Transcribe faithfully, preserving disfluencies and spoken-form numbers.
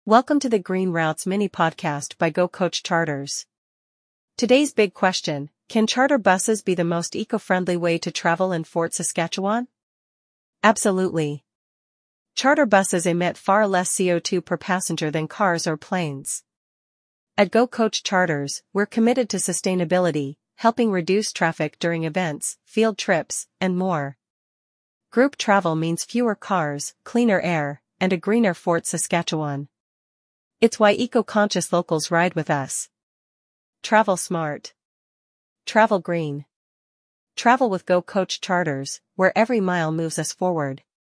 Welcome to the Green Routes mini podcast by Go Coach Charters. Today's big question: can charter buses be the most eco-friendly way to travel in Fort Saskatchewan? Absolutely. Charter buses emit far less C O two per passenger than cars or planes. At Go Coach Charters, we're committed to sustainability, helping reduce traffic during events, field trips, and more. Group travel means fewer cars, cleaner air, and a greener Fort Saskatchewan. It's why eco-conscious locals ride with us. Travel smart. Travel green. Travel with Go Coach Charters, where every mile moves us forward.